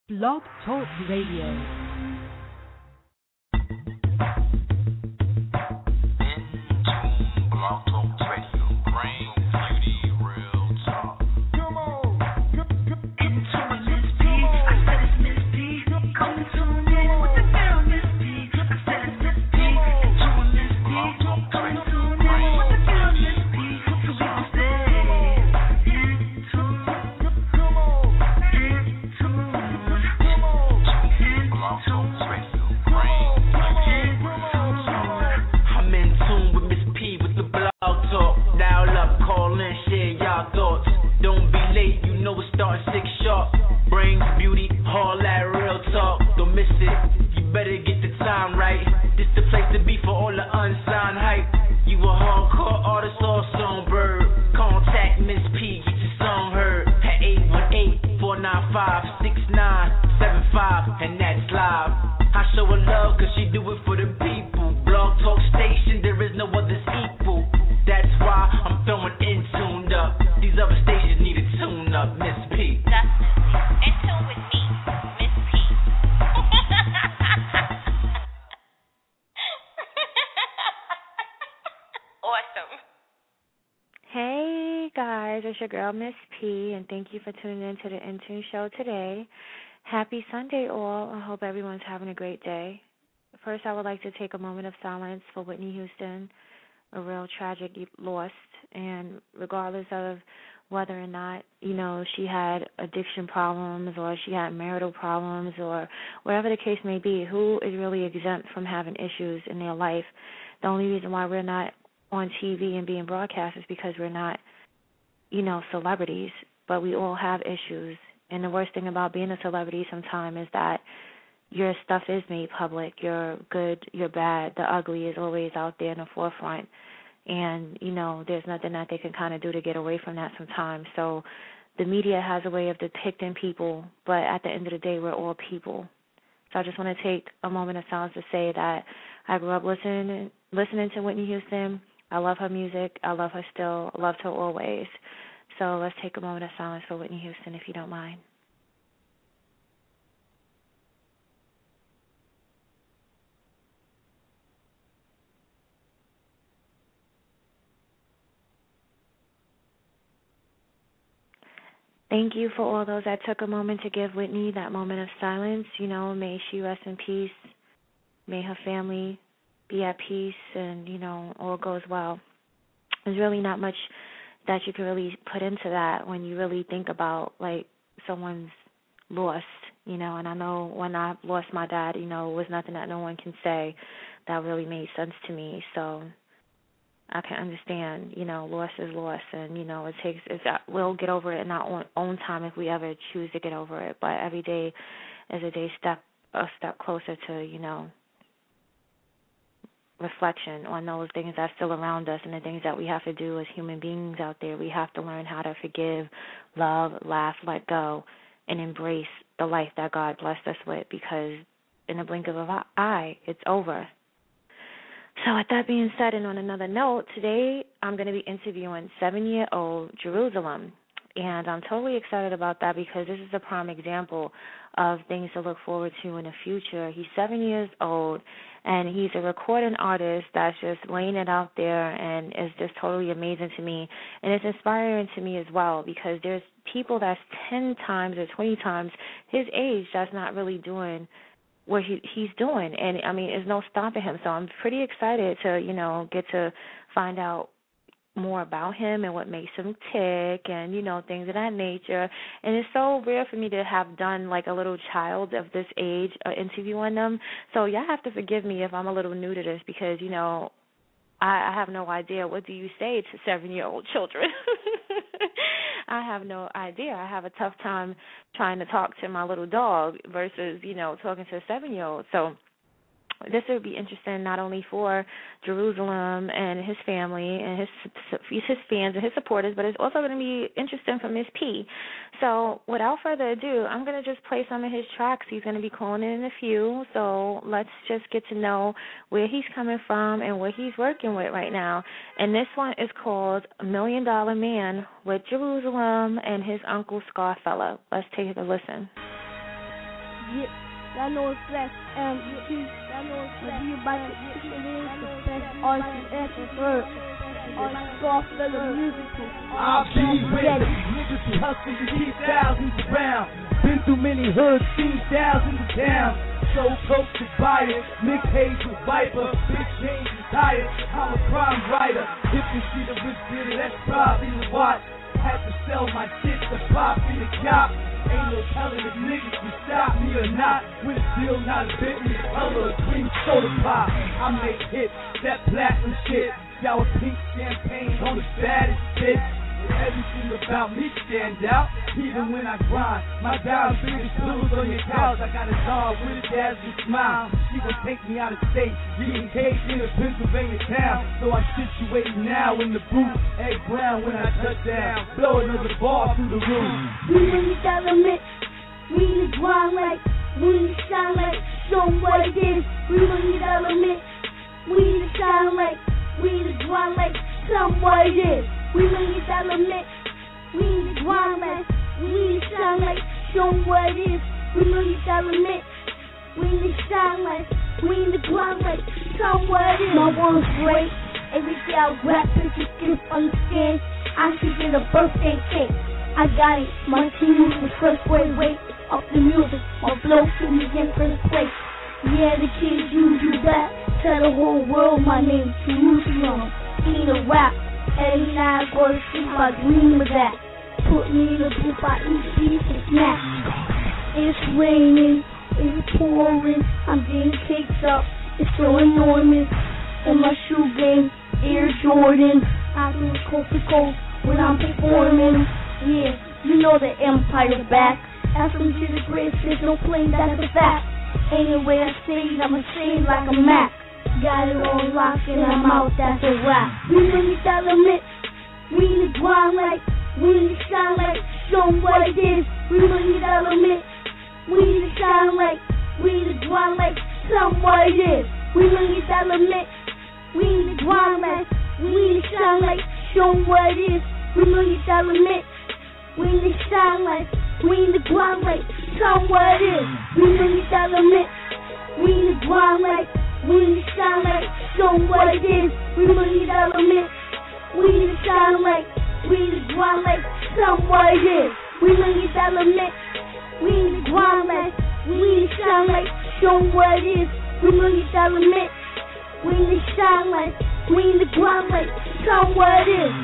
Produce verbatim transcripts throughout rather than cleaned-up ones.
Blog Talk Radio. It's your girl, Miss P, and thank you for tuning in to the Intune Show today. Happy Sunday, all. I hope everyone's having a great day. First, I would like to take a moment of silence for Whitney Houston, a real tragic loss, and regardless of whether or not, you know, she had addiction problems or she had marital problems or whatever the case may be, who is really exempt from having issues in their life? The only reason why we're not on T V and being broadcast is because we're not, you know, celebrities, but we all have issues. And the worst thing about being a celebrity sometimes is that your stuff is made public. Your good, your bad, the ugly is always out there in the forefront. And, you know, there's nothing that they can kind of do to get away from that sometimes. So the media has a way of depicting people, but at the end of the day, we're all people. So I just want to take a moment of silence to say that I grew up listening, listening to Whitney Houston. I love her music. I love her still. I loved her always. So let's take a moment of silence for Whitney Houston, if you don't mind. Thank you for all those that took a moment to give Whitney that moment of silence. You know, may she rest in peace. May her family be at peace and, you know, all goes well. There's really not much that you can really put into that when you really think about, like, someone's lost, you know. And I know when I lost my dad, you know, it was nothing that no one can say that really made sense to me. So I can understand, you know, loss is loss, and, you know, it takes, it's, we'll get over it in our own, own time if we ever choose to get over it. But every day is a day step, a step closer to, you know, reflection on those things that's still around us and the things that we have to do as human beings out there. We have to learn how to forgive, love, laugh, let go, and embrace the life that God blessed us with, because in the blink of an eye, it's over. So with that being said, and on another note, today I'm going to be interviewing seven-year-old Jerusalem, and I'm totally excited about that because this is a prime example of things to look forward to in the future. He's seven years old, and he's a recording artist that's just laying it out there, and is just totally amazing to me. And it's inspiring to me as well, because there's people that's ten times or twenty times his age that's not really doing what he, he's doing. And, I mean, there's no stopping him. So I'm pretty excited to, you know, get to find out more about him and what makes him tick and, you know, things of that nature. And it's so rare for me to have done, like, a little child of this age uh, interviewing them. So y'all have to forgive me if I'm a little new to this, because, you know, I, I have no idea. What do you say to seven-year-old children? I have no idea. I have a tough time trying to talk to my little dog versus, you know, talking to a seven-year-old. So this would be interesting not only for Jerusalem and his family and his his fans and his supporters, but it's also going to be interesting for Miss P. So without further ado, I'm going to just play some of his tracks. He's going to be calling in a few, so let's just get to know where he's coming from and what he's working with right now. And this one is called Million Dollar Man with Jerusalem and his uncle Scarfella. Let's take a listen. Yeah, y'all know it's Flash M T. Y'all know it's Flash. We about to kick it in the best artist you ever heard. On Scarfella Musical. I'll be with it. Niggas who hustle to keep thousands around. Been through many hoods, seen thousands of towns. So close to buy it. Nick Hayes with Viper. Big James retired. I'm a crime writer. If you see the rich bitter, that's probably the watch. Had to sell my shit to pop in the cop. Ain't no telling if niggas can stop me or not. With a deal, not a Bentley, color, cream soda pop. I make hits, that platinum shit. Sour pink champagne on the baddest bitch. Everything about me stand out, even when I grind. My dial's biggest pillows on your couch. I got a dog with a dazzling smile. She gon' take me out of state, getting caged in a Pennsylvania town. So I'm situated now in the booth, egg brown when I touch down. Blow another ball through the roof. We really gotta mix, we need to grind like, we need to shine like, show 'em what it is. We really gotta mix, we need to shine like, we need to grind like, show 'em what it is. We really gotta mix, we need to grind like, we need to shine like, show 'em what it is. We really gotta mix, we need to shine like, we need to grind like, show 'em what it is. My world's great, every day I rap, bitches can understand. I should get a birthday cake, I got it. My team was the first grade weight up the music, my flow put me in first place. Yeah, the kids use you back, tell the whole world my name's Jerusalem. Eat a rap. Every night I go to sleep, I dream of that. Put me in the booth, I eat beef and snacks. It's raining, it's pouring, I'm getting caked up. It's so enormous. In my shoe game, Air Jordan. I do it coast to coast when I'm performing. Yeah, you know the empire back. Ask them to the great, there's no plane, that's a fact. Anyway I say it, I'ma say it like a Mac. Got it on lock and I'm out, that's a wrap. We really gotta mix, we need to grind like, we need to shine like, show 'em what it is. We really gotta mix, we need to shine like, we need to grind like, show 'em what it is. We really gotta mix, we need to grind like, we need to shine like, show 'em what it is. We really gotta mix, we need to shine like, we need to grind like, show 'em what it is. We really gotta mix, we need to grind like, we need to shine like, show 'em what it is. We really gotta mix, we need to shine like, we need to grind like, show 'em what it is. We really gotta mix, we need to grind like, we need to shine like, show 'em what it is. We really gotta mix, we need to shine like, we need to grind like, show 'em what it is.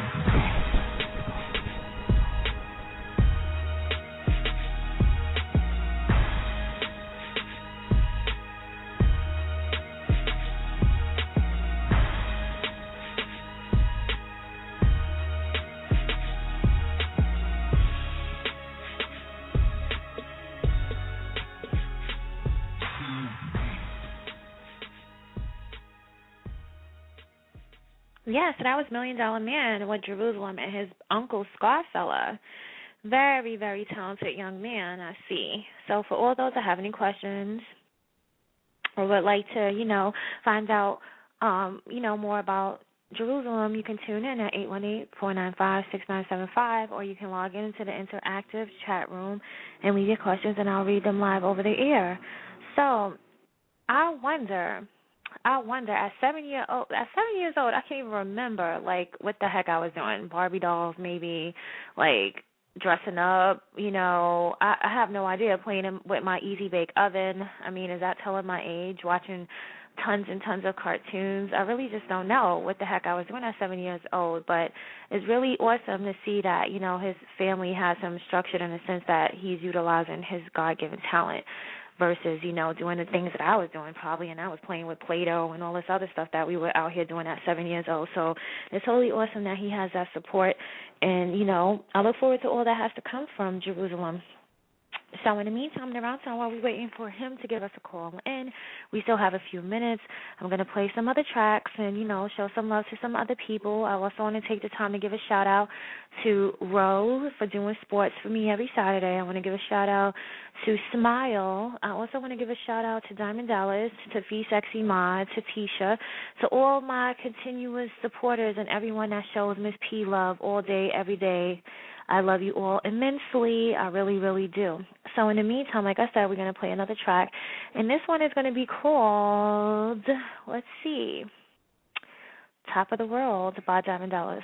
Yeah, so that was Million Dollar Man with Jerusalem and his uncle Scarfella. Very, very talented young man, I see. So for all those that have any questions or would like to, you know, find out, um, you know, more about Jerusalem, you can tune in at eight one eight, four nine five, six nine seven five, or you can log into the interactive chat room and leave your questions, and I'll read them live over the air. So I wonder... I wonder, at seven year old, at seven years old, I can't even remember, like, what the heck I was doing. Barbie dolls, maybe, like, dressing up, you know. I, I have no idea, playing in, with my Easy Bake Oven. I mean, is that telling my age? Watching tons and tons of cartoons. I really just don't know what the heck I was doing at seven years old, but it's really awesome to see that, you know, his family has him structured in the sense that he's utilizing his God-given talent versus, you know, doing the things that I was doing probably, and I was playing with Play-Doh and all this other stuff that we were out here doing at seven years old. So it's totally awesome that he has that support, and, you know, I look forward to all that has to come from Jerusalem. So in the meantime, in the around time, while we're waiting for him to give us a call in, we still have a few minutes. I'm going to play some other tracks and, you know, show some love to some other people. I also want to take the time to give a shout-out to Ro for doing sports for me every Saturday. I want to give a shout-out to Smile. I also want to give a shout-out to Diamond Dallas, to Fee Sexy Mod, to Tisha, to all my continuous supporters and everyone that shows Miss P love all day, every day. I love you all immensely. I really, really do. So in the meantime, like I said, we're going to play another track. And this one is going to be called, let's see, Top of the World by Diamond Dallas.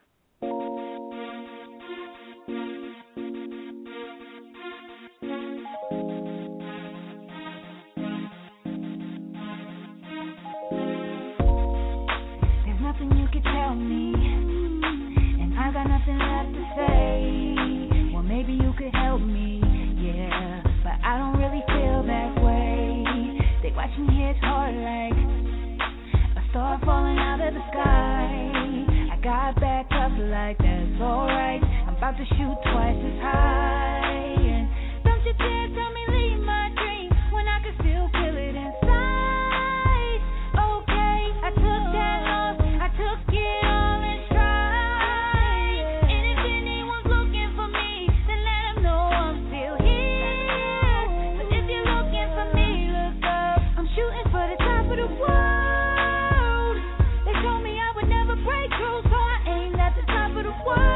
There's nothing you can tell me, and I got nothing left to say. Well, maybe you could help me, yeah, but I don't really feel that way. They watch me hit hard like a star falling out of the sky. I got back up like that's alright. I'm about to shoot twice as high. And don't you dare tell me leave my dream when I can still feel it inside. Okay, I took that loss, I took it all in stride. And if anyone's looking for me, then let them know I'm still here. But if you're looking for me, look up. I'm shooting for the top of the world. They told me I would never break through, so I aimed at the top of the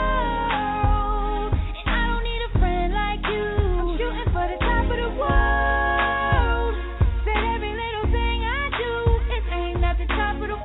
world. And I don't need a friend like you. I'm shooting for the top of the world. Said every little thing I do is aimed at the top of the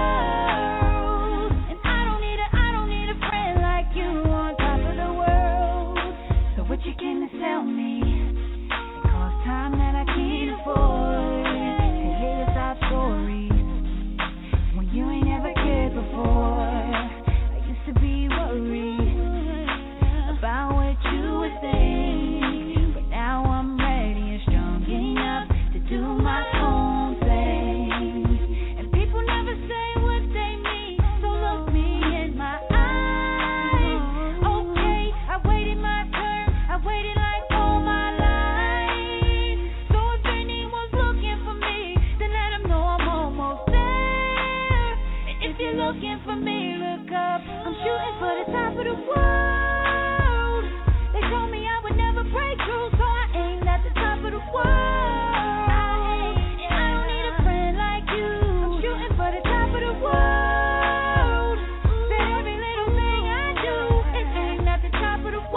world. And I don't need a, I don't need a friend like you on top of the world. So what you came to sell me? It costs time that I can't afford to hear your sob stories when you ain't ever cared before. I used to be worried about what you would think, but now I'm ready and strong enough to do my own thing. And people never say what they mean, so look me in my eyes. Okay, I waited my turn, I waited like all my life. So if anyone's looking for me, then let them know I'm almost there. And if you're looking for me, look up. I'm shooting for the top of the world. They told me I would never break through, so I aimed at the top of the world. And I don't need a friend like you. I'm shooting for the top of the world. Said every little thing I do is aimed at the top of the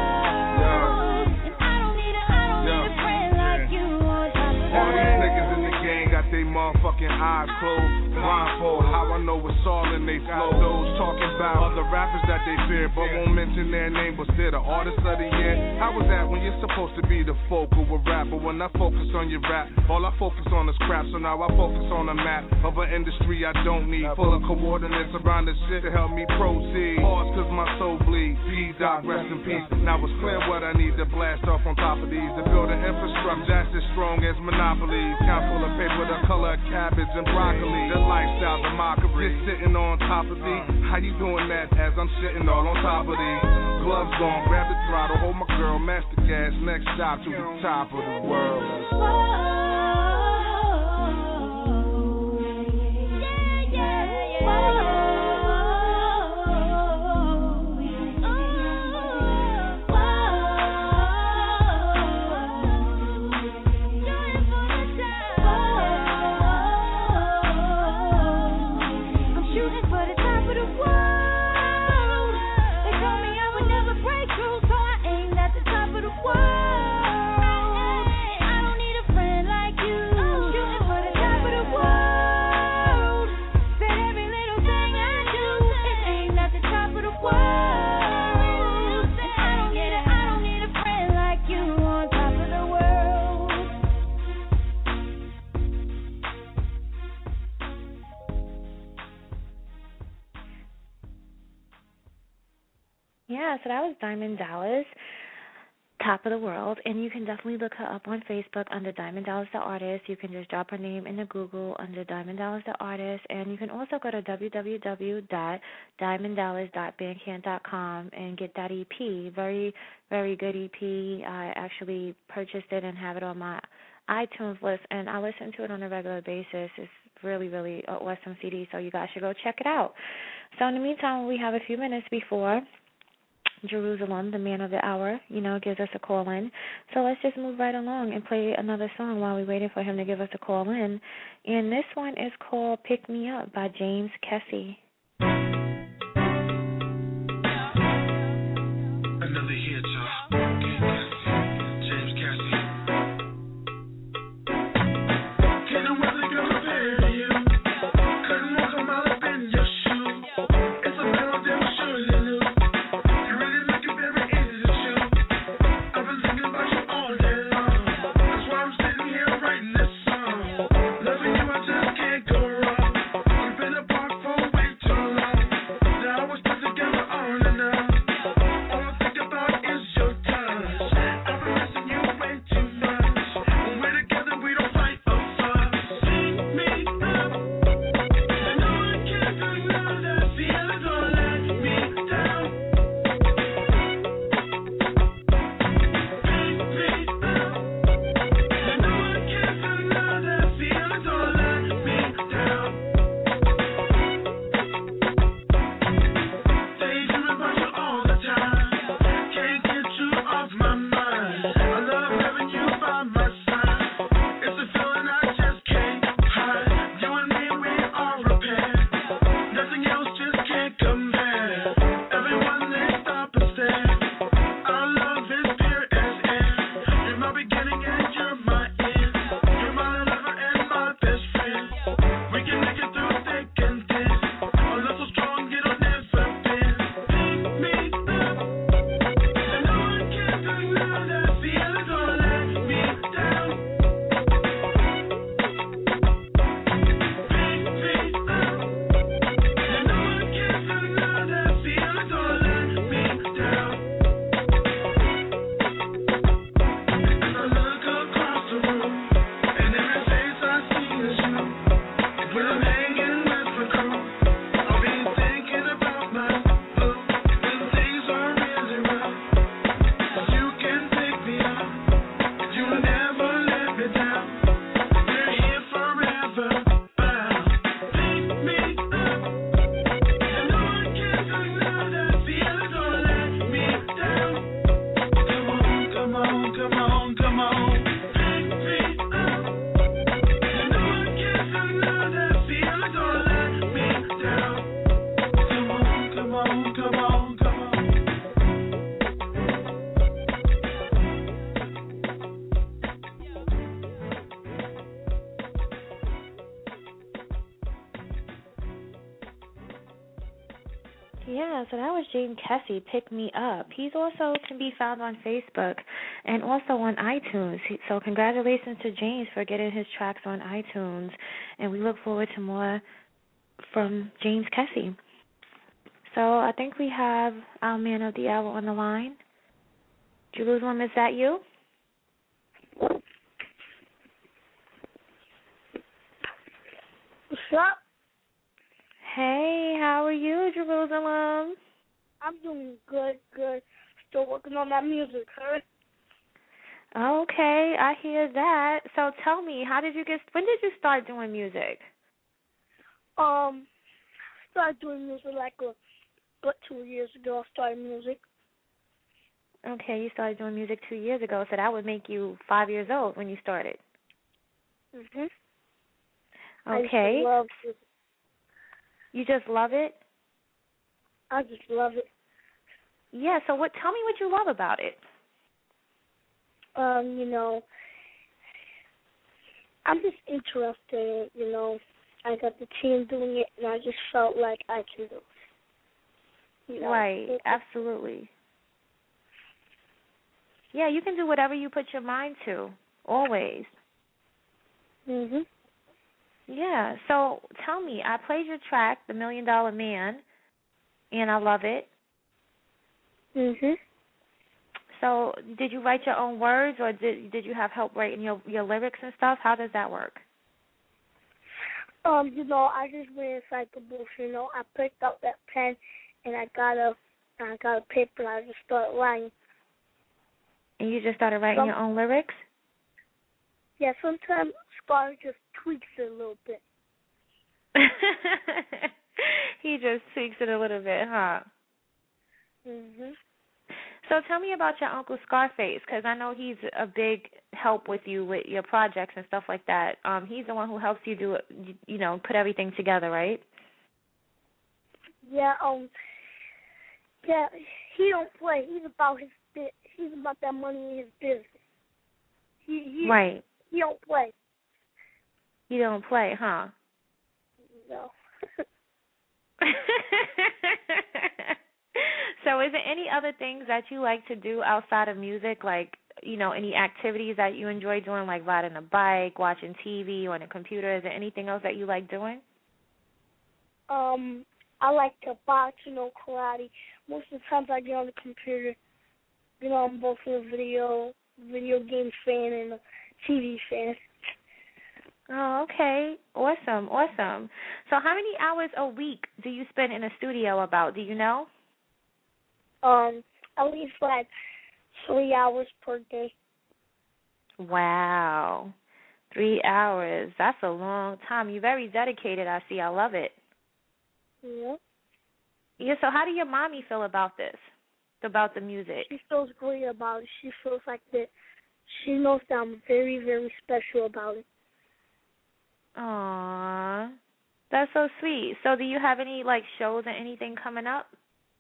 world. And I don't need a, I don't need a friend like you on top of the All these world. niggas in the gang got they motherfucking eyes closed. Blindfold, how I know it's all in they flow. Those talking about other rappers that they fear, but won't mention their name, but still the artist of the year. How was that when you're supposed to be the focal of rap? But when I focus on your rap, all I focus on is crap. So now I focus on a map of an industry I don't need, full of coordinates around the shit to help me proceed. Pause cause my soul bleeds. D-Doc, rest in peace. Now it's clear what I need to blast off on top of these, to build an infrastructure that's as strong as monopolies. Count full of paper, the color of cabbage and broccoli. The lifestyle, the mockery. Just sitting on top of these. How you doing that as I'm sitting all on top of these? Gloves gone, grab the throttle, hold my girl, master gas. Next stop to the top of the world. Yeah, so that was Diamond Dallas, Top of the World, and you can definitely look her up on Facebook under Diamond Dallas the Artist. You can just drop her name into Google under Diamond Dallas the Artist, and you can also go to w w w dot diamond dallas dot bandcamp dot com and get that E P. Very, very good E P. I actually purchased it and have it on my iTunes list, and I listen to it on a regular basis. It's really, really an awesome C D, so you guys should go check it out. So in the meantime, we have a few minutes before Jerusalem, the man of the hour, you know, gives us a call in. So let's just move right along and play another song while we're waiting for him to give us a call in. And this one is called Pick Me Up by James Kesey. Yeah, so that was James Kessie, Pick Me Up. He's also can be found on Facebook and also on iTunes. So congratulations to James for getting his tracks on iTunes. And we look forward to more from James Kessie. So I think we have our man of the hour on the line. Jerusalem, is that you? What's up? Hey, how are you, Jerusalem? I'm doing good, good. Still working on that music, huh? Okay, I hear that. So tell me, how did you get, when did you start doing music? Um, started doing music like a, about two years ago. I started music. Okay, you started doing music two years ago, so that would make you five years old when you started. Mhm. Okay. I just love it. You just love it? I just love it. Yeah, so what? Tell me what you love about it. Um, you know, I'm just interested, you know. I got the team doing it, and I just felt like I can do it. You know? Right, absolutely. Yeah, you can do whatever you put your mind to, always. Mhm. Yeah, so tell me, I played your track, The Million Dollar Man, and I love it. Mhm. So did you write your own words, or did did you have help writing your, your lyrics and stuff? How does that work? Um, you know, I just went inside the booth, you know. I picked up that pen, and I got a, I got a paper, and I just started writing. And you just started writing Some, your own lyrics? Yeah, sometimes Scar just tweaks it a little bit. He just tweaks it a little bit, huh? Mhm. So tell me about your Uncle Scarface, because I know he's a big help with you with your projects and stuff like that. Um, he's the one who helps you do it, you know, put everything together, right? Yeah. Um. Yeah. He don't play. He's about his. He's about that money in his business. He. he right. He don't play. You don't play, huh? No. So is there any other things that you like to do outside of music, like, you know, any activities that you enjoy doing, like riding a bike, watching T V, on a computer? Is there anything else that you like doing? Um, I like to box, you know, karate. Most of the times I get on the computer. You know, I'm both a video video game fan and a T V fan. Oh, okay. Awesome, awesome. So how many hours a week do you spend in a studio about? Do you know? Um, at least like three hours per day. Wow. Three hours. That's a long time. You're very dedicated, I see. I love it. Yeah. Yeah, so how do your mommy feel about this, about the music? She feels great about it. She feels like that. She knows that I'm very, very special about it. Aww. That's so sweet. So do you have any, like, shows or anything coming up?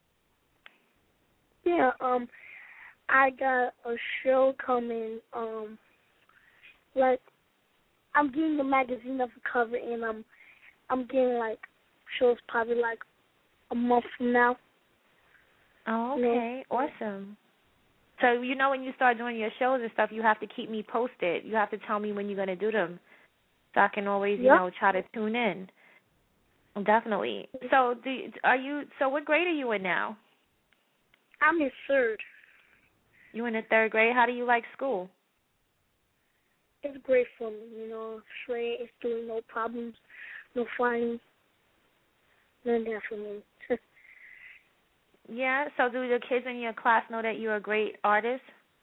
Yeah, um, I got a show coming, um, like, I'm getting the magazine of the cover, and I'm, I'm getting, like, shows probably, like, a month from now. Oh, okay. Yeah. Awesome. So, you know, when you start doing your shows and stuff, you have to keep me posted. You have to tell me when you're going to do them so I can always, you yep. know, try to tune in. Definitely. So, do you, are you, so what grade are you in now? I'm in third. You in the third grade? How do you like school? It's great for me, you know. Straight, it's doing no problems, no fighting, none of that for me. Yeah, so do the kids in your class know that you're a great artist?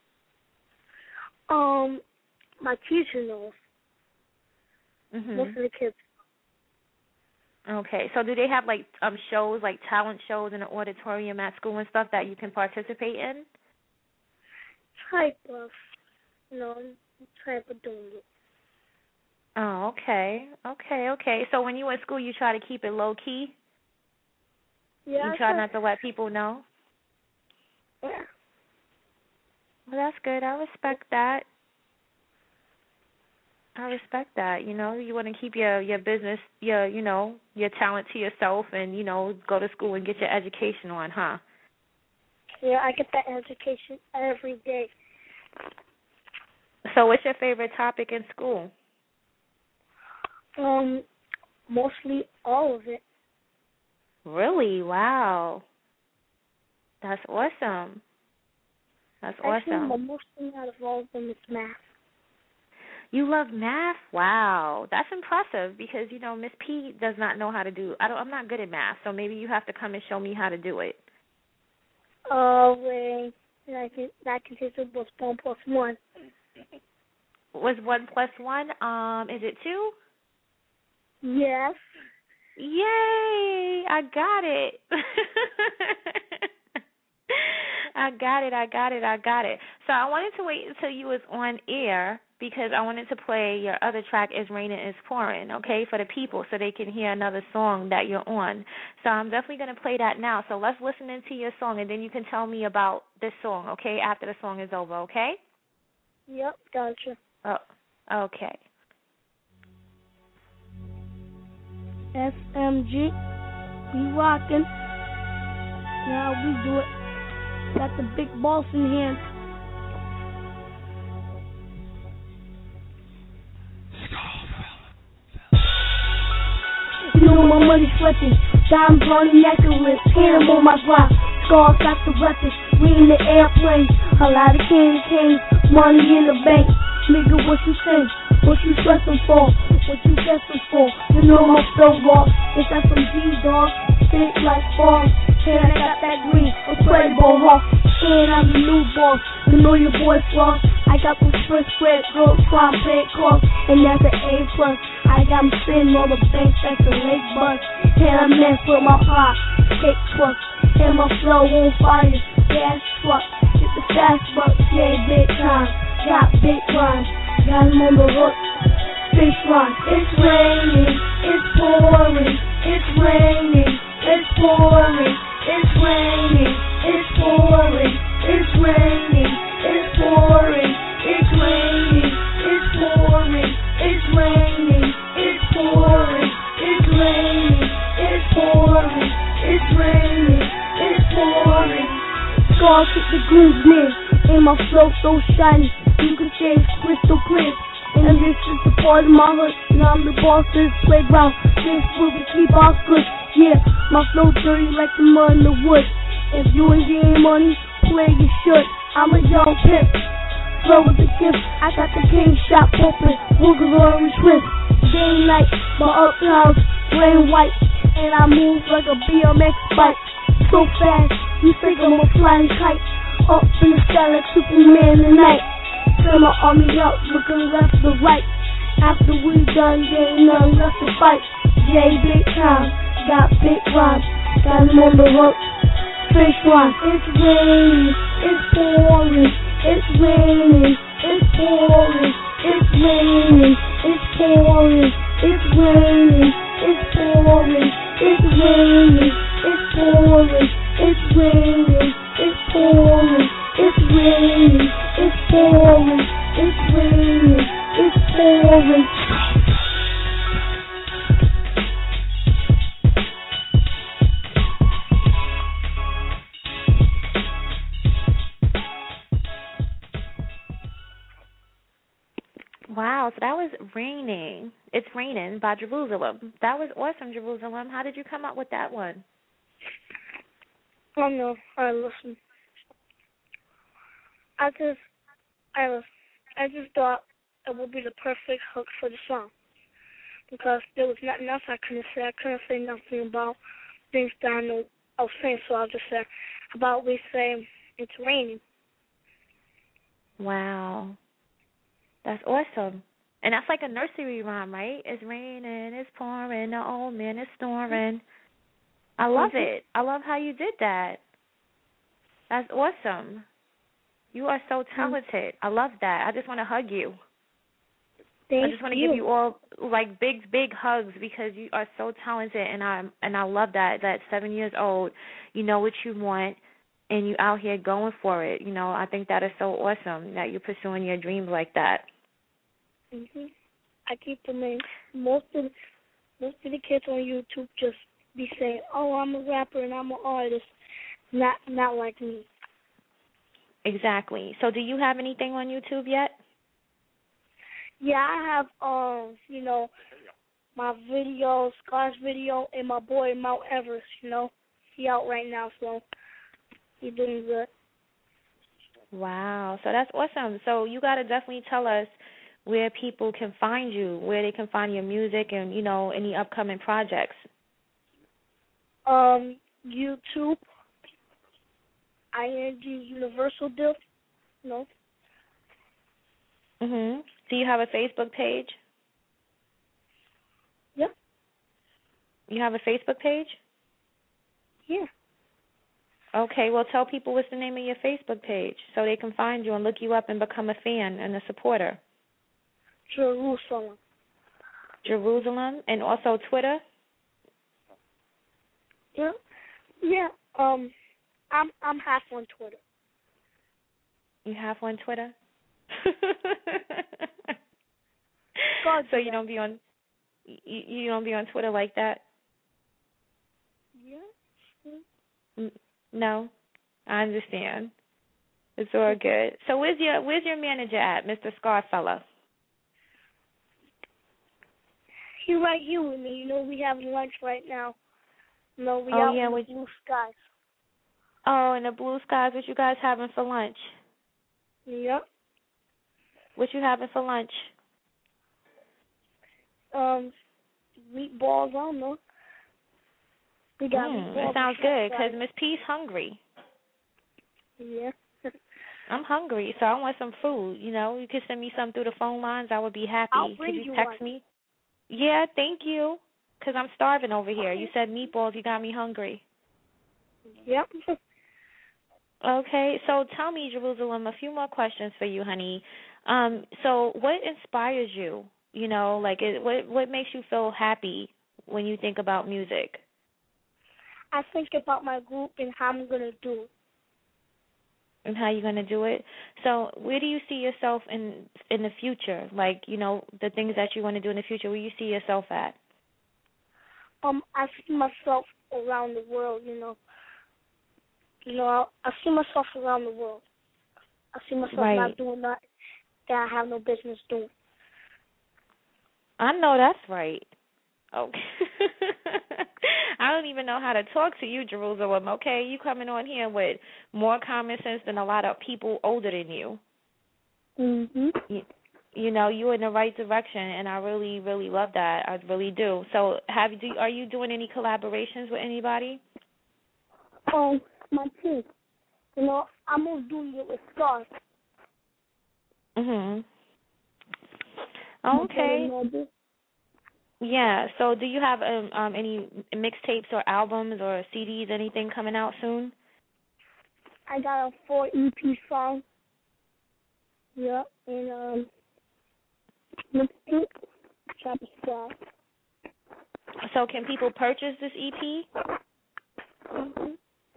Um, my teacher knows. Mm-hmm. Most of the kids. Okay, so do they have, like, um shows, like talent shows in the auditorium at school and stuff that you can participate in? Type of, you know, type of doing it. Oh, okay, okay, okay. So when you in school, you try to keep it low-key? Yeah, you try not to let people know? Yeah. Well, that's good. I respect that. I respect that. You know, you want to keep your your business, your you know, your talent to yourself, and you know, go to school and get your education on, huh? Yeah, I get that education every day. So, what's your favorite topic in school? Um, mostly all of it. Really? Wow. That's awesome. That's Actually, awesome. the most thing out of all of them is math. You love math? Wow. That's impressive because, you know, Miss P does not know how to do, I don't, I'm not good at math, so maybe you have to come and show me how to do it. Oh, wait. That can, that consists of both one plus one. Was one plus one, um, is it two? Yes. Yay! I got it. I got it, I got it, I got it. So I wanted to wait until you was on air because I wanted to play your other track, It's Raining, It's Pouring, okay, for the people so they can hear another song that you're on. So I'm definitely going to play that now. So let's listen into your song, and then you can tell me about this song, okay, after the song is over, okay? Yep, gotcha. Oh, okay. S M G, we rockin'. Now we do it. Got the big boss in hand. You know my money's flipping. Diamonds on the necklace, hand on my block. Scars got the weapons, we in the airplane. A lot of candy canes, money in the bank. Nigga, what you think? What you stressing for? What you guessing for? You know my flow raw. It's S M G, dog. Thick like balls. And I got that green, incredible hawk. And I'm the new boss. You know your boy floss. I got those first square girls trying to play it close. And that's an A plus. I got them spinning on the bank like a lake bus. And I mess with my pop, cake truck. And my flow on fire, gas truck. Get the fast bucks, yeah, big time. Got big rhymes, got them on the hook. Fish line. It's raining, it's pouring, it's raining, it's pouring, it's raining, it's pouring, it's raining, it's pouring, it's raining, it's pouring, it's raining, it's pouring, it's raining, it's pouring, it's raining, it's pouring. Scars hit the grooves near, and my flow so shiny, you can say it's crystal clear. And this is the part of my hood, and I'm the boss of this playground. This will we keep our good, yeah. My flow dirty like the mud in the wood. If you ain't getting money, play you should. I'm a young pimp, flow with the gift. I got the king shop open, Ruger orange twist. Day and night, my uptown's rain white, and I move like a B M X bike. So fast, you think I'm a flying kite, up in the sky like Superman tonight. Turn my army out, looking left to right. After we done, there ain't nothing left to fight. J big time, got big rhymes, got them on the hook. Fish line. It's raining, it's pouring, it's raining, it's pouring, it's raining, it's pouring, it's raining, it's pouring, it's raining, it's pouring, it's raining, it's pouring, it's raining, it's pouring, it's raining, it's pouring. Wow, so that was Raining. It's Raining by Jerusalem. That was awesome, Jerusalem. How did you come up with that one? I don't know. I listen. I just, I was, I just thought it would be the perfect hook for the song because there was nothing else I couldn't say. I couldn't say nothing about things that I know I was saying, so I'll just say about we say it's raining. Wow. That's awesome. And that's like a nursery rhyme, right? It's raining, it's pouring, the old man is snoring. I love mm-hmm. it. I love how you did that. That's awesome. You are so talented. I love that. I just want to hug you. Thank I just want to you. give you all like big, big hugs because you are so talented, and I and I love that. That seven years old, you know what you want, and you out here going for it. You know, I think that is so awesome that you're pursuing your dreams like that. Mhm. I keep them in. Most of most of the kids on YouTube just be saying, "Oh, I'm a rapper and I'm an artist," not not like me. Exactly. So, do you have anything on YouTube yet? Yeah, I have um, you know, my video, Scar's video, and my boy Mount Everest. You know, he out right now, so he's doing good. Wow. So that's awesome. So you got to definitely tell us where people can find you, where they can find your music, and you know any upcoming projects. Um, YouTube, I N G Universal Deal. No. Mhm. Do you have a Facebook page? Yep. You have a Facebook page? Yeah. Okay. Well, tell people what's the name of your Facebook page so they can find you and look you up and become a fan and a supporter. Jerusalem. Jerusalem, and also Twitter. Yeah. Yeah. Um, I'm I'm half on Twitter. You have one Twitter? God, so yeah. you don't be on you, you don't be on Twitter like that? Yeah. N- No, I understand. It's all good. So where's your where's your manager at, Mister Scarfellow? He's right here with me. You know, we having lunch right now. You know, we Oh, out yeah, in the we- blue skies. Oh, in the blue skies. What you guys having for lunch? Yep. What you having for lunch? Um, meatballs. I don't know. We got Mm, meatballs. it sounds and good french because fries. Miss P's hungry. Yeah. I'm hungry, so I want some food. You know, you could send me some through the phone lines. I would be happy. I'll bring could you you text one. me? Yeah, thank you. Because I'm starving over here. You said meatballs. You got me hungry. Yep. Okay, so tell me, Jerusalem, a few more questions for you, honey. Um, so what inspires you? You know, like it, what what makes you feel happy when you think about music? I think about my group and how I'm gonna do it. And how you're going to do it. So where do you see yourself in in the future? Like, you know, the things that you want to do in the future, where you see yourself at? Um, I see myself around the world. You know. You know, I, I see myself around the world. I see myself Right. not doing that that I have no business doing. I know that's right. Okay. I don't even know how to talk to you, Jerusalem, okay? You coming on here with more common sense than a lot of people older than you. Mhm. You, you know, you're in the right direction, and I really, really love that. I really do. So have you, do, are you doing any collaborations with anybody? Um, my team. You know, I'm gonna do it with Scar. Mhm. Okay. Okay. Yeah. So, do you have um, um any mixtapes or albums or C Ds, anything coming out soon? I got a four E P song. Yep, and um, lipstick, Chopper Star. So, can people purchase this E P? Mm-hmm.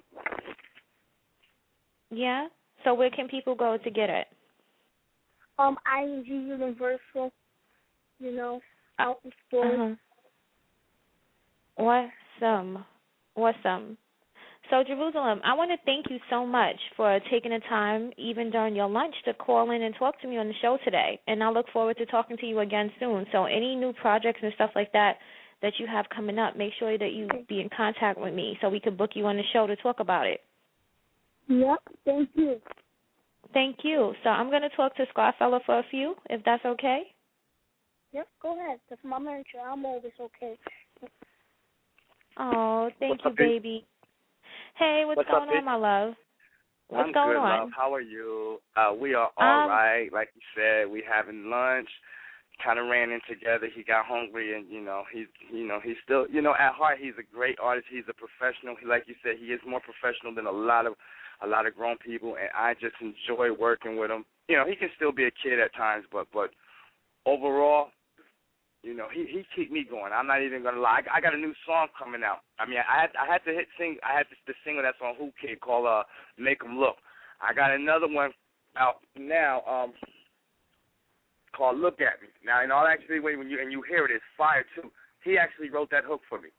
Yeah. So, where can people go to get it? Um, I N G Universal. You know, out in stores. Uh-huh. Awesome. Awesome. So, Jerusalem, I want to thank you so much for taking the time, even during your lunch, to call in and talk to me on the show today. And I look forward to talking to you again soon. So, any new projects and stuff like that that you have coming up, make sure that you be in contact with me so we can book you on the show to talk about it. Yep, thank you. Thank you. So, I'm going to talk to Scarfellow for a few, if that's okay. Yep, go ahead. That's my manager. I'm always okay. Oh, thank What's you, up, B? baby. Hey, what's, What's going up, on, my love? What's I'm going good, on? love. How are you? Uh, we are all Um, right. Like you said, we having lunch. Kind of ran in together. He got hungry, and you know, he's you know he's still you know at heart he's a great artist. He's a professional. He, like you said, he is more professional than a lot of a lot of grown people, and I just enjoy working with him. You know, he can still be a kid at times, but but overall, you know, he he keep me going. I'm not even gonna lie. I, I got a new song coming out. I mean, I had I had to hit sing. I had the, the single that's on Who Kid called uh "Make 'Em Look." I got another one out now um, called "Look at Me." Now, in all actually, when you and you hear it, it's fire too. He actually wrote that hook for me.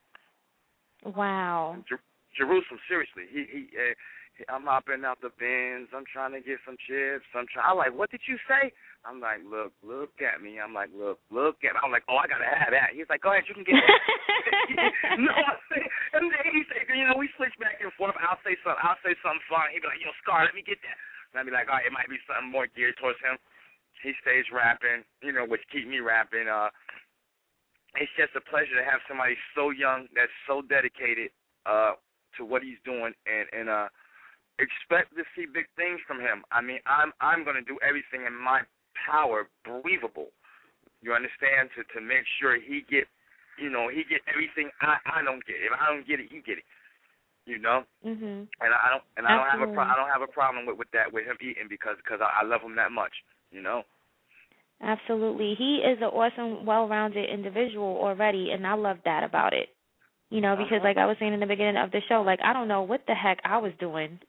Wow. Jer- Jerusalem, seriously. He he. Uh, I'm hopping out the bins. I'm trying to get some chips. I'm trying. I'm like, what did you say? I'm like, look, look at me. I'm like, look, look at me. I'm like, oh, I gotta have that. He's like, go ahead, you can get that. No, and then he say, you know, we switch back and forth. I'll say something. I'll say something fun. He'd be like, yo, Scar, let me get that. And I'd be like, all right, it might be something more geared towards him. He stays rapping, you know, which keep me rapping. Uh, it's just a pleasure to have somebody so young that's so dedicated uh, to what he's doing, and and uh. expect to see big things from him. I mean, I'm I'm going to do everything in my power, believable. You understand? To to make sure he get, you know, he get everything I, I don't get. If I don't get it, you get it. You know. Mhm. And I don't and I don't have a pro- Absolutely. I don't have a problem with, with that with him eating because because I, I love him that much. You know. Absolutely. He is an awesome, well-rounded individual already, and I love that about it. You know, because like I was saying in the beginning of the show, like I don't know what the heck I was doing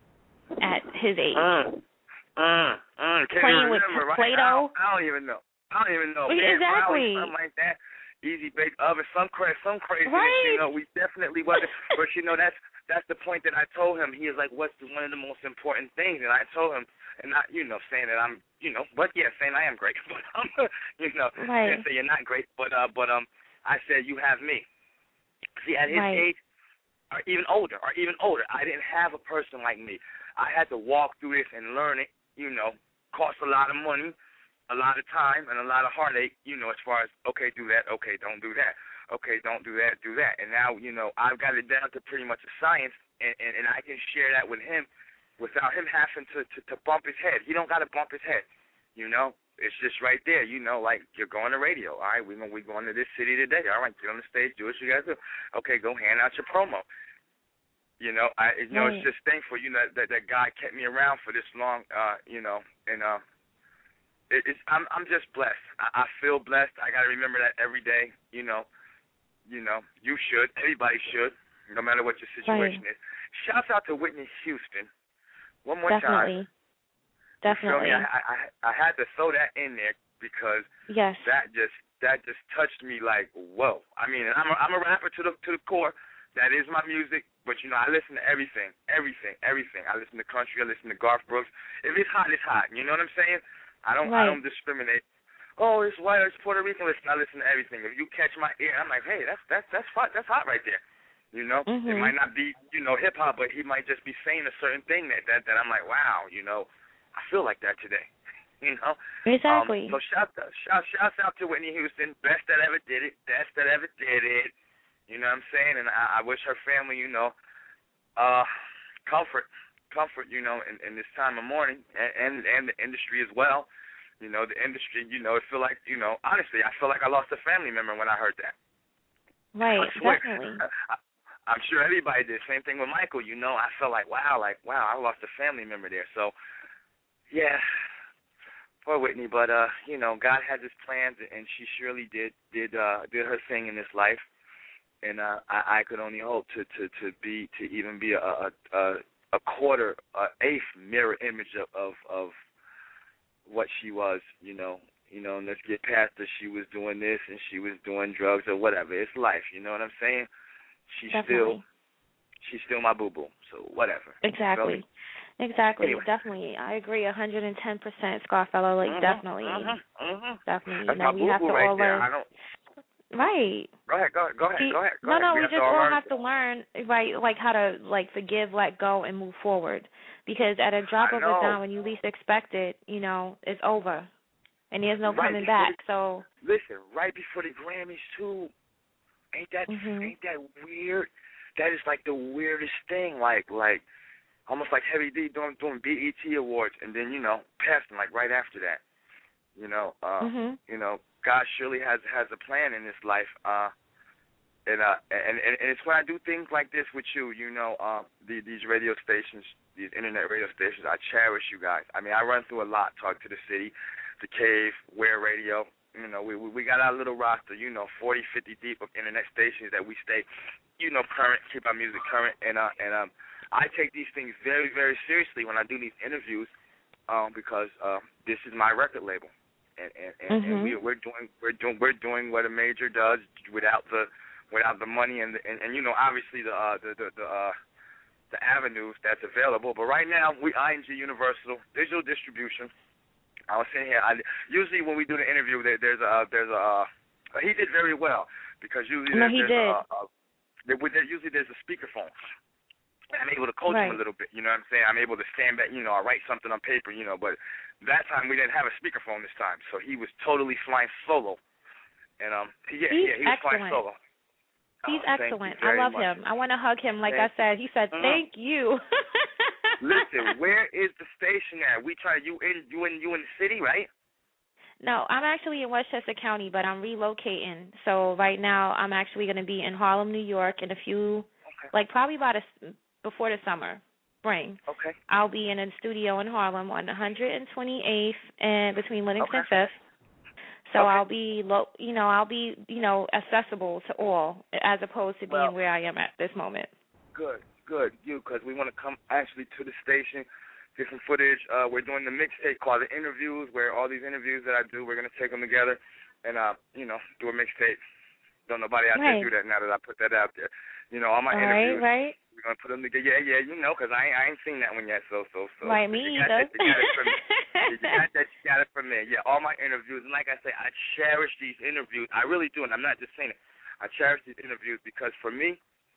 at his age. Mm, mm, mm. Can't Playing even with remember, right? Play-Doh? I don't, I don't even know. I don't even know. Well, Man, exactly. Something like that. Easy baked oven, some crazy, some craziness. Right. You know, we definitely wasn't. But you know, that's that's the point that I told him. He is like, what's the, one of the most important things? And I told him, and not, you know, saying that I'm, you know, but yeah, saying I am great. But um, you know, Right. didn't say you're not great. But uh, but um, I said you have me. See, at his Right. age, or even older, or even older, I didn't have a person like me. I had to walk through this and learn it, you know, cost a lot of money, a lot of time, and a lot of heartache, you know, as far as, okay, do that, okay, don't do that, okay, don't do that, do that. And now, you know, I've got it down to pretty much a science, and, and, and I can share that with him without him having to, to, to bump his head. He don't got to bump his head, you know. It's just right there, you know, like you're going to radio. All right, we're going we going to this city today. All right, get on the stage, do what you got to do. Okay, go hand out your promo. You know, I you know, Right. it's just thankful, you know, that that God kept me around for this long, uh, you know, and uh, it, it's I'm I'm just blessed. I, I feel blessed. I got to remember that every day. You know, you know, you should. Everybody should, no matter what your situation Right. is. Shouts out to Whitney Houston. One more Definitely. time. Definitely. You feel me? I, I I had to throw that in there because Yes. that just that just touched me like whoa. I mean, I'm a, I'm a rapper to the to the core. That is my music, but you know I listen to everything, everything, everything. I listen to country, I listen to Garth Brooks. If it's hot, it's hot. You know what I'm saying? I don't Right. I don't discriminate. Oh, it's white, it's Puerto Rican. Listen, I listen to everything. If you catch my ear, I'm like, hey, that's that's that's hot, that's hot right there. You know, Mhm. it might not be you know hip hop, but he might just be saying a certain thing that that that I'm like, wow, you know, I feel like that today. You know. Exactly. Um, so shout shout shouts out to Whitney Houston, best that ever did it, best that ever did it. You know what I'm saying? And I, I wish her family, you know, uh, comfort, comfort, you know, in, in this time of mourning, and, and and the industry as well. You know, the industry, you know, it feel like, you know, honestly, I feel like I lost a family member when I heard that. Right. I swear. Definitely. I, I'm sure everybody did. Same thing with Michael, you know. I felt like, wow, like, wow, I lost a family member there. So, yeah, poor Whitney. But, uh, you know, God had his plans, and she surely did did uh, did her thing in this life. And uh, I, I could only hope to, to, to be to even be a a, a, a quarter, a eighth mirror image of, of of what she was, you know. You know, and let's get past that she was doing this and she was doing drugs or whatever. It's life, you know what I'm saying? She's Definitely. still she's still my boo boo. So whatever. Exactly. Exactly. Anyway. Definitely. I agree a hundred and ten percent, Scarfellow. Like mm-hmm, definitely. Mm-hmm, mm-hmm. Definitely. That's You know, my we have boo to boo right all there. learn. I don't. Right. Go ahead. Go ahead. Go ahead. See, Go ahead. Go no, ahead. no, we, we have just to all all learn. have to learn, right, like how to like forgive, let go, and move forward. Because at a drop I of know. a dime, when you least expect it, you know, it's over, and there's no Right coming before back. So the, listen, right before the Grammys too. Ain't that Mhm. ain't that weird? That is like the weirdest thing. Like like almost like Heavy D doing doing B E T awards, and then you know passing like right after that. You know, uh, Mhm. you know, God surely has has a plan in this life. Uh, and uh, and, and and it's when I do things like this with you. You know, uh, the, these radio stations, these internet radio stations. I cherish you guys. I mean, I run through a lot. Talk to the City, The Cave, Wear Radio. You know, we we got our little roster, you know, forty, fifty deep of internet stations that we stay, you know, current, keep our music current, and uh, and um, I take these things very, very seriously when I do these interviews, um, because uh, this is my record label, and and, and, mm-hmm. and we, we're doing we're doing we're doing what a major does without the without the money and the, and, and you know obviously the uh, the the, the uh, the avenues that's available. But right now, we I N G Universal Digital Distribution. I was sitting here. I, usually, when we do the interview, there, there's a there's a uh, he did very well because usually no, there's, he there's did. a, a there, there, usually there's a speakerphone. I'm able to coach right. him a little bit. You know what I'm saying? I'm able to stand back. You know, I write something on paper. You know, but that time we didn't have a speakerphone this time, so he was totally flying solo. And um, yeah, He's yeah, he was excellent. flying solo. He's oh, excellent. I love much. him. I want to hug him. Like thank I said, he said, mm-hmm. "Thank you." Listen, where is the station at? We try you in you in you in the city, right? No, I'm actually in Westchester County, but I'm relocating. So right now, I'm actually going to be in Harlem, New York, in a few, okay. like probably about a, before the summer, spring. Okay. I'll be in a studio in Harlem on one twenty-eighth and between Livingston okay. Fifth. So okay. I'll be, lo- you know, I'll be, you know, accessible to all, as opposed to being well, where I am at this moment. Good, good, you, because we want to come actually to the station, get some footage. Uh, we're doing the mixtape called The Interviews, where all these interviews that I do, we're going to take them together and, uh, you know, do a mixtape. Don't nobody out right. there do that now that I put that out there. You know, all my all interviews. Right, right. We're gonna put them together. Yeah, yeah, you know, because I ain't, I ain't seen that one yet. So, so, so. Right, me you either. Got that, you got it from me. You got that, you got it from me. Yeah, all my interviews, and like I say, I cherish these interviews. I really do, and I'm not just saying it. I cherish these interviews because for me,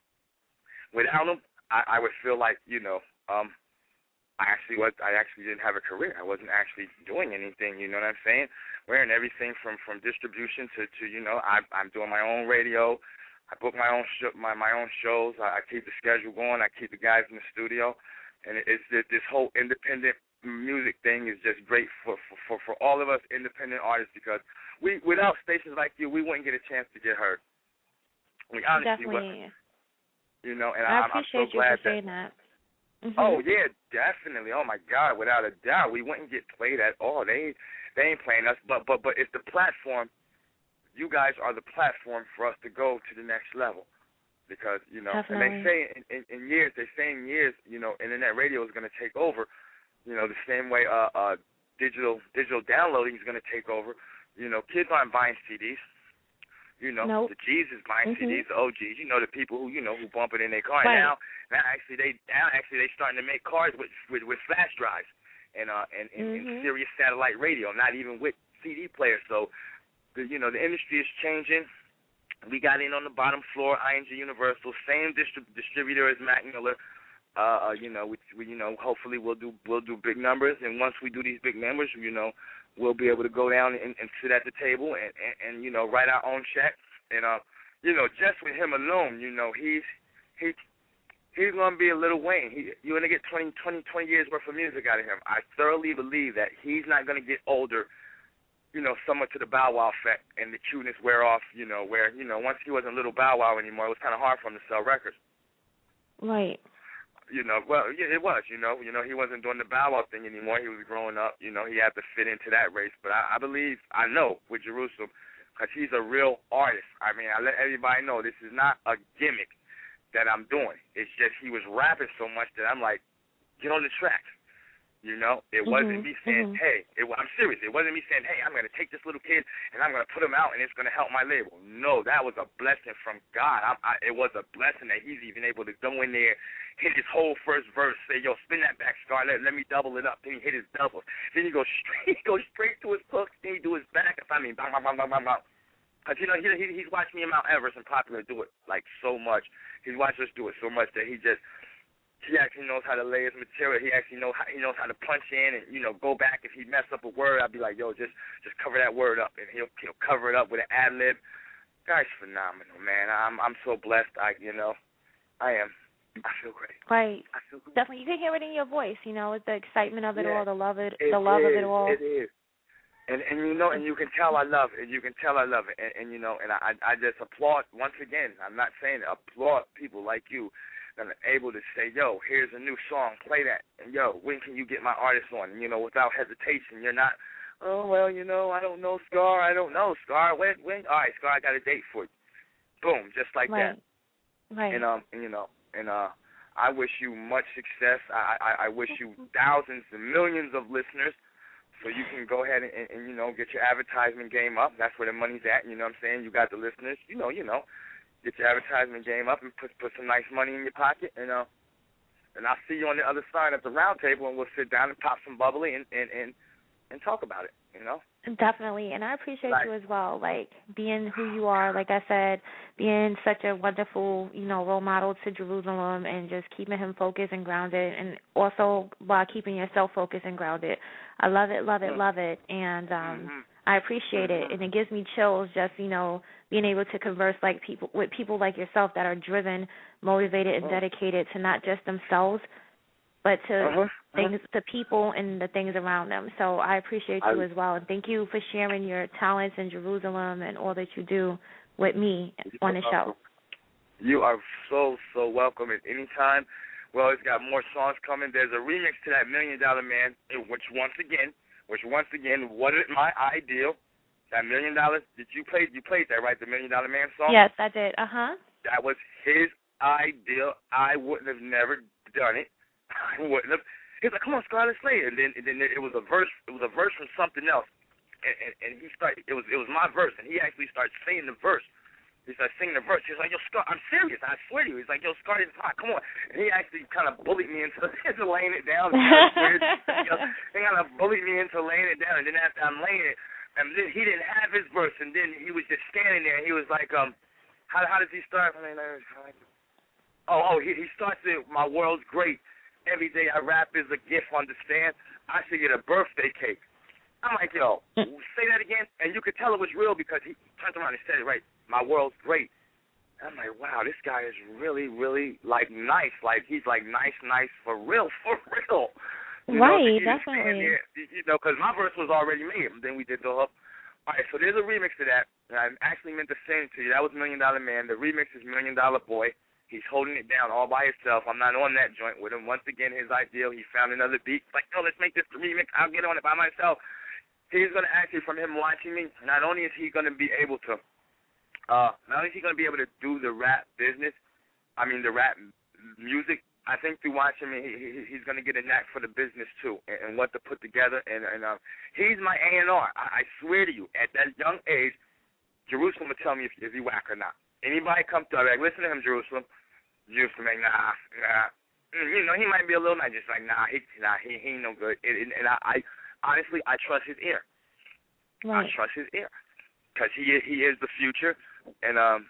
without them, I, I would feel like you know, um, I actually was, I actually didn't have a career. I wasn't actually doing anything. You know what I'm saying? Wearing everything from from distribution to to you know, I, I'm doing my own radio. I book my own sh- my my own shows. I, I keep the schedule going. I keep the guys in the studio, and it, it's this, this whole independent music thing is just great for, for for for all of us independent artists because we without stations like you, we wouldn't get a chance to get heard. We honestly Definitely. wouldn't. You know, and I I'm, I'm appreciate so glad you for saying that. that. Mm-hmm. Oh yeah, definitely. Oh my God, without a doubt, we wouldn't get played at all. They they ain't playing us, but but but it's the platform. You guys are the platform for us to go to the next level because, you know, Definitely. and they say in, in, in years, they say in years, you know, internet radio is going to take over, you know, the same way uh, uh, digital digital downloading is going to take over. You know, kids aren't buying C Ds. You know, nope. the G's is buying mm-hmm. C Ds, the O Gs. You know, the people who, you know, who bump it in their car. Right. And now, now actually they now actually they starting to make cars with with, with flash drives and, uh, and, and, mm-hmm. and Sirius satellite radio, not even with C D players. So, The, you know, the industry is changing. We got in on the bottom floor, I N G Universal, same distrib- distributor as Mac Miller. Uh, you know, we, we, you know, hopefully we'll do we'll do big numbers, and once we do these big numbers, you know, we'll be able to go down and, and sit at the table and, and, and you know write our own check. And uh, you know, just with him alone, you know, he's he he's gonna be a Lil Wayne. He, you're gonna get twenty, twenty, twenty years worth of music out of him. I thoroughly believe that he's not gonna get older. You know, somewhat to the Bow Wow effect and the cuteness wear off, you know, where, you know, once he wasn't Little Bow Wow anymore, it was kind of hard for him to sell records. Right. You know, well, yeah, it was, you know. You know, he wasn't doing the Bow Wow thing anymore. He was growing up. You know, he had to fit into that race. But I, I believe, I know with Jerusalem, because he's a real artist. I mean, I let everybody know this is not a gimmick that I'm doing. It's just he was rapping so much that I'm like, get on the track. You know, it mm-hmm. wasn't me saying, mm-hmm. hey, it, I'm serious. It wasn't me saying, hey, I'm going to take this little kid and I'm going to put him out and it's going to help my label. No, that was a blessing from God. I, I, it was a blessing that he's even able to go in there, hit his whole first verse, say, yo, spin that back, Scar, let, let me double it up. Then he hit his doubles. Then he goes straight, he goes straight to his hook. Then he do his back. I mean, bang, bang, bang, bang, bang, bang. Because, you know, he, he, he's watched me and Mount Everest and Popular do it, like, so much. He's watched us do it so much that he just... He actually knows how to lay his material. He actually know how, he knows how to punch in and, you know, go back. If he mess up a word, I'd be like, yo, just just cover that word up. And he'll he'll cover it up with an ad-lib. Guy's phenomenal, man. I'm I'm so blessed. I, you know, I am. I feel great. Right. I feel great. Definitely. You can hear it in your voice, you know, it's the excitement of it yeah, all, the love it, it the love is, of it all. It is. And, and, you know, and you can tell I love it. You can tell I love it. And, and you know, and I, I just applaud, once again, I'm not saying it, applaud people like you that are able to say, yo, here's a new song, play that. And, yo, when can you get my artist on? And, you know, without hesitation. You're not, oh, well, you know, I don't know, Scar. I don't know, Scar. When? when? All right, Scar, I got a date for you. Boom, just like right. that. Right. And, um, and, you know, and uh, I wish you much success. I, I, I wish you thousands and millions of listeners. so you can go ahead and, and, and, you know, get your advertisement game up. That's where the money's at, you know what I'm saying? You got the listeners, you know, you know. Get your advertisement game up and put put some nice money in your pocket, and uh, and I'll see you on the other side at the round table, and we'll sit down and pop some bubbly and and, and, and talk about it, you know? Definitely, and I appreciate like, you as well, like, being who you are, like I said, being such a wonderful, you know, role model to Jerusalem and just keeping him focused and grounded, and also while keeping yourself focused and grounded. I love it, love it, mm-hmm. love it, and um, mm-hmm. I appreciate mm-hmm. it, and it gives me chills just, you know, being able to converse like people with people like yourself that are driven, motivated, and dedicated to not just themselves, but to uh-huh. things, the people and the things around them. So I appreciate you I, as well, and thank you for sharing your talents in Jerusalem and all that you do with me on the show. You are so, so welcome at any time. We always got more songs coming. There's a remix to that Million Dollar Man, which once again, which once again wasn't my ideal. That Million Dollars, did you play? You played that, right? The Million Dollar Man song. Yes, I did. Uh huh. That was his ideal. I wouldn't have never done it. I wouldn't have. He's like, "Come on, Scarlett, slay it." And then, and then it was a verse. It was a verse from something else, and, and, and he started. It was it was my verse, and he actually started singing the verse. He started singing the verse. He was like, "Yo, Scar, I'm serious. I swear to you." He's like, "Yo, Scar, it's hot. Come on." And he actually kind of bullied me into, into laying it down. you know, he kind of bullied me into laying it down, and then after I'm laying it. And then he didn't have his verse, and then he was just standing there, and he was like, um, how how does he start? Oh, oh, he, he starts it, my world's great. Every day I rap is a gift, understand? I should get a birthday cake. I'm like, yo, say that again? And you could tell it was real because he turned around and said it right, my world's great. And I'm like, wow, this guy is really, really, like, nice. Like, he's, like, nice, nice, for real, for real. You right, know, definitely. There, you know, because my verse was already made. And then we did the hook. All right, so there's a remix to that. And I actually meant to send it to you. That was Million Dollar Man. The remix is Million Dollar Boy. He's holding it down all by himself. I'm not on that joint with him. Once again, his ideal. He found another beat. Like, oh, let's make this the remix. I'll get on it by myself. He's going to actually, from him watching me, not only is he going to be able to, uh, not only is he going to be able to do the rap business, I mean the rap music, I think through watching me, he, he, he's going to get a knack for the business, too, and, and what to put together. And, and um, he's my A and R. I, I swear to you, at that young age, Jerusalem will tell me if, if he whack or not. Anybody come through, I'm like, listen to him, Jerusalem. Jerusalem, like, nah, nah. You know, he might be a little nice, just like, nah, he, nah, he, he ain't no good. And, and, and I, I, honestly, I trust his ear. Right. I trust his ear because he, he is the future. And um,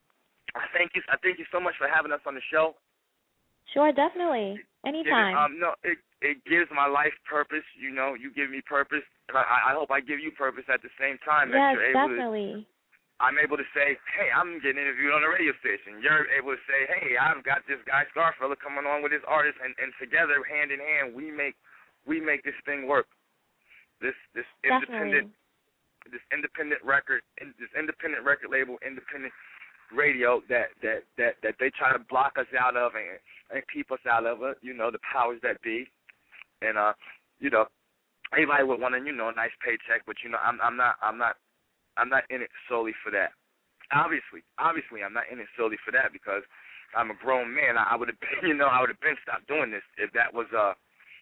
I thank you. I thank you so much for having us on the show. Sure, definitely. Anytime. It, um, no, it it gives my life purpose. You know, you give me purpose, and I, I hope I give you purpose at the same time. Yes, that you're able definitely. To, I'm able to say, hey, I'm getting interviewed on a radio station. You're able to say, hey, I've got this guy Scarfella coming on with his artist, and, and together, hand in hand, we make we make this thing work. This this independent definitely. this independent record, this independent record label, independent radio that, that, that, that they try to block us out of and, and keep us out of it, you know, the powers that be. And uh, you know, everybody would want a, you know, a nice paycheck, but you know, I'm I'm not I'm not I'm not in it solely for that. Obviously, obviously I'm not in it solely for that because I'm a grown man. I, I would have been, you know, I would have been stopped doing this if that was uh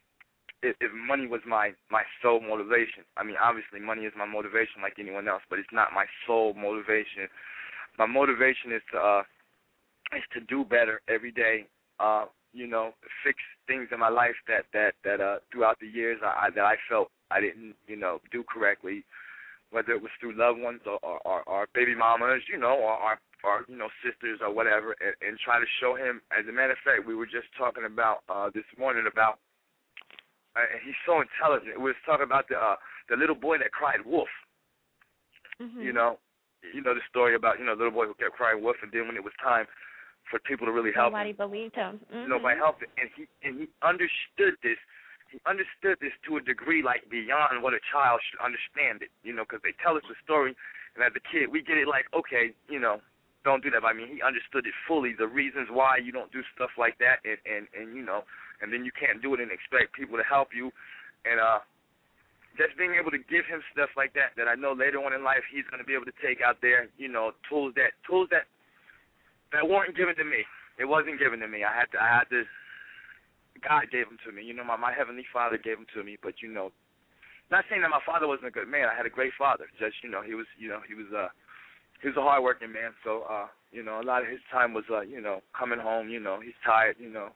if, if money was my, my sole motivation. I mean, obviously money is my motivation like anyone else, but it's not my sole motivation. My motivation is to uh, is to do better every day. Uh, you know, fix things in my life that that that uh, throughout the years I, I, that I felt I didn't, you know, do correctly. Whether it was through loved ones or or, or, or baby mamas, you know, or, or or you know sisters or whatever, and, and try to show him. As a matter of fact, we were just talking about uh, this morning about. Uh, he's so intelligent. We was talking about the uh, the little boy that cried wolf. Mm-hmm. You know. You know the story about, you know, the little boy who kept crying wolf, and then when it was time for people to really help nobody him, believed him. Mm-hmm. Nobody helped him, and he and he understood this. He understood this to a degree like beyond what a child should understand it. You know, because they tell us the story, and as a kid we get it like, okay, you know, don't do that. But I mean, he understood it fully, the reasons why you don't do stuff like that, and and and you know, and then you can't do it and expect people to help you, and uh. Just being able to give him stuff like that, that I know later on in life he's going to be able to take out there, you know, tools that tools that that weren't given to me. It wasn't given to me. I had to, I had to. God gave them to me. You know, my my heavenly Father gave them to me. But you know, not saying that my father wasn't a good man. I had a great father. Just, you know, he was, you know, he was uh, he was a hardworking man. So, uh, you know, a lot of his time was, uh, you know, coming home. You know, he's tired. You know,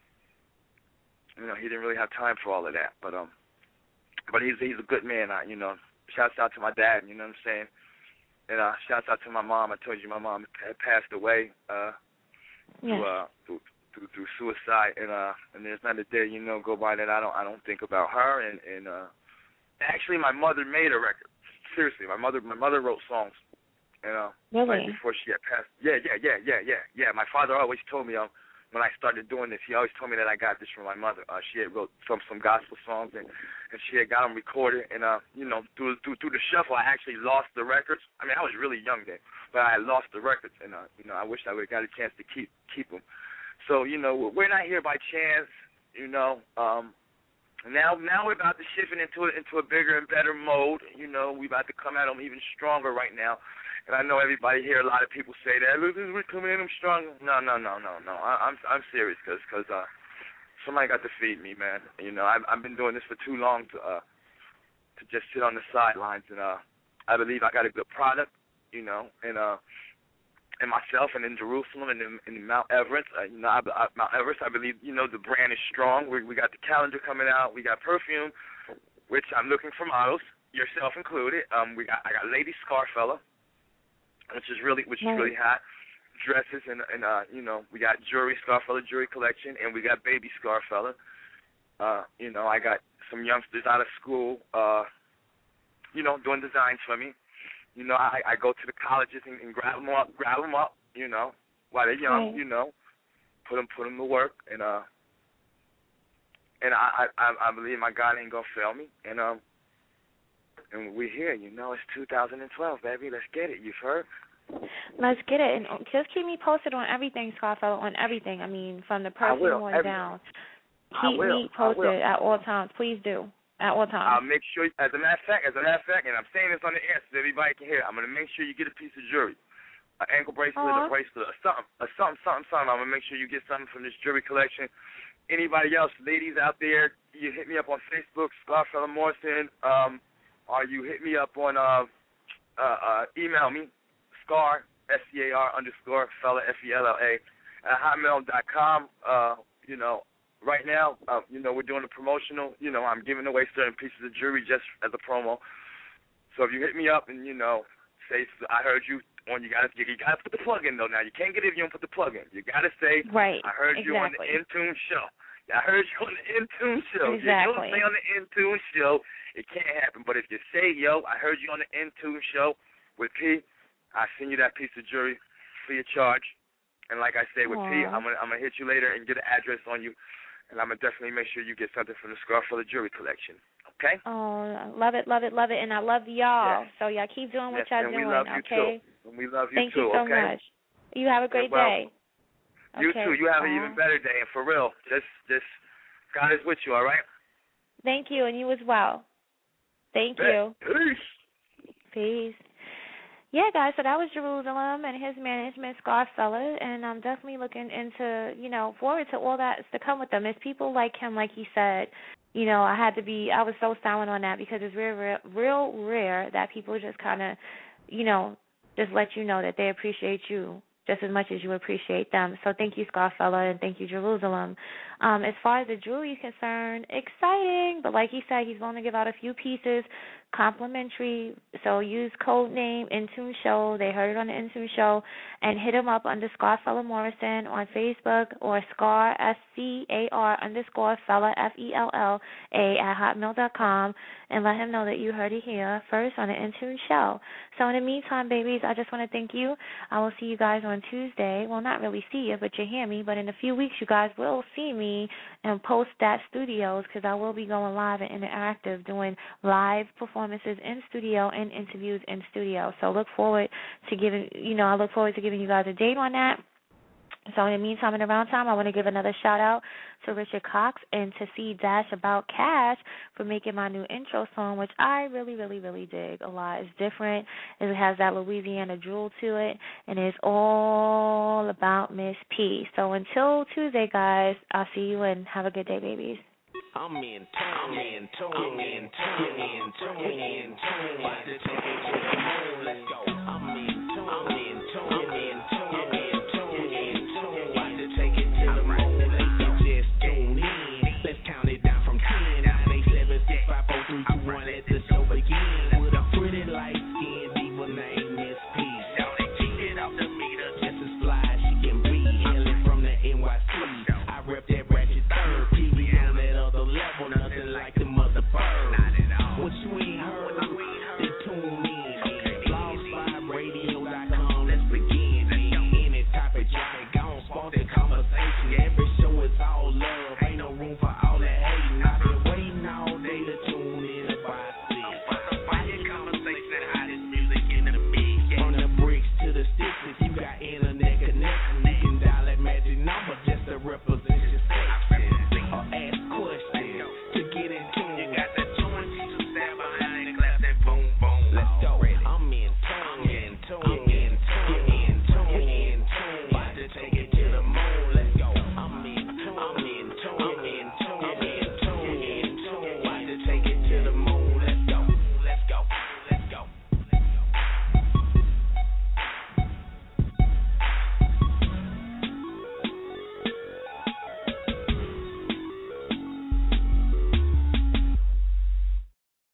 you know, he didn't really have time for all of that. But um, but he's he's a good man. I, you know, shouts out to my dad. You know what I'm saying? And uh, shouts out to my mom. I told you my mom had passed away uh, yes. through, uh, through through through suicide. And uh, and there's not a day, you know, go by that I don't I don't think about her. And and uh, actually, my mother made a record. Seriously, my mother my mother wrote songs. And uh, really? Right before she had passed. Yeah, yeah, yeah, yeah, yeah, yeah. My father always told me um. when I started doing this, he always told me that I got this from my mother. Uh, she had wrote some some gospel songs, and, and she had got them recorded. And uh, you know, through through through the shuffle, I actually lost the records. I mean, I was really young then, but I had lost the records, and uh, you know, I wish I would have got a chance to keep keep them. So you know, we're not here by chance. You know, um, now now we're about to shift it into a, into a bigger and better mode. You know, we're about to come at them even stronger right now. And I know everybody here, a lot of people say that, look, we're coming in, I'm strong. No, no, no, no, no. I, I'm I'm serious because cause, uh, somebody got to feed me, man. You know, I've, I've been doing this for too long to uh, to just sit on the sidelines. And uh, I believe I got a good product, you know, and uh, and myself and in Jerusalem and in, in Mount Everest. Uh, you know, I, I, Mount Everest, I believe, you know, the brand is strong. We, we got the calendar coming out. We got perfume, which I'm looking for models, yourself included. Um, we got I got Lady Scarfella, which is really which is really hot, dresses and and uh you know, we got jewelry, Scarfella jewelry collection, and we got baby Scarfella. Uh, you know, I got some youngsters out of school, uh, you know, doing designs for me. You know, I I go to the colleges and, and grab them up, grab them up, you know, while they're young, right. You know, put them put them to work, and uh, and I I I believe my God ain't gonna fail me, and um. And we're here, you know, it's two thousand twelve, baby. Let's get it. You've heard? Let's get it. And just keep me posted on everything, Scarfella, on everything. I mean, from the perfume on down. Keep me posted at all times. Please do. At all times. I'll make sure, as a matter of fact, as a matter of fact, and I'm saying this on the air so everybody can hear, I'm going to make sure you get a piece of jewelry, an ankle bracelet, uh-huh. a bracelet, or something, or something, something, something. I'm going to make sure you get something from this jewelry collection. Anybody else, ladies out there, you hit me up on Facebook, Scarfella Morrison, um, or you hit me up on, uh, uh, uh, email me, scar, S C A R underscore, fella, F E L L A, at hotmail dot com. Uh, you know, right now, uh, you know, we're doing a promotional, you know, I'm giving away certain pieces of jewelry just as a promo. So if you hit me up and, you know, say, I heard you on, you gotta, you, you gotta put the plug in, though. Now, you can't get it if you don't put the plug in. You gotta say, right, I heard exactly. you on the Intune show. I heard you on the Intune show. Exactly. If you don't say on the Intune show, it can't happen. But if you say, yo, I heard you on the Intune show with P, I send you that piece of jewelry free of charge. And like I say with Aww. P, I'm gonna I'm gonna hit you later and get an address on you, and I'm gonna definitely make sure you get something from the Scarfella jewelry collection. Okay? Oh, love it, love it, love it, and I love y'all. Yes. So y'all keep doing what yes, y'all and doing. We love you okay? Too. And we love you Thank too. Thank you so okay? much. You have a great day. You okay. too. You have an even better day, and for real, just just God is with you. All right? Thank you, and you as well. Thank you. Peace. Peace. Yeah, guys, so that was Jerusalem and his management, Scarfella, and I'm definitely looking into, you know, forward to all that's to come with them. It's people like him, like he said, you know, I had to be, I was so silent on that because it's real, real, real rare that people just kind of, you know, just let you know that they appreciate you just as much as you appreciate them. So thank you, Scarfella, and thank you, Jerusalem. Um, as far as the jewelry is concerned, exciting, but like he said, he's going to give out a few pieces complimentary. So use code name Intune Show. They heard it on the Intune Show, and hit him up under Scarfella Morrison on Facebook or Scar S C A R underscore Fella F E L L A at hotmail dot com, and let him know that you heard it here first on the Intune Show. So in the meantime, babies, I just want to thank you. I will see you guys on Tuesday. Well, not really see you, but you hear me. But in a few weeks, you guys will see me and post that studios because I will be going live and interactive, doing live performances in studio and interviews in studio. So look forward to giving, you know, I look forward to giving you guys a date on that. So in the meantime, in the round time, I want to give another shout-out to Richard Cox and to C Dash About Cash for making my new intro song, which I really, really, really dig a lot. It's different. It has that Louisiana drool to it, and it's all about Miss P. So until Tuesday, guys, I'll see you and have a good day, babies. I'm in tune, I'm in tune, I'm in tune, I'm in tune, I'm in tune. About to take it to the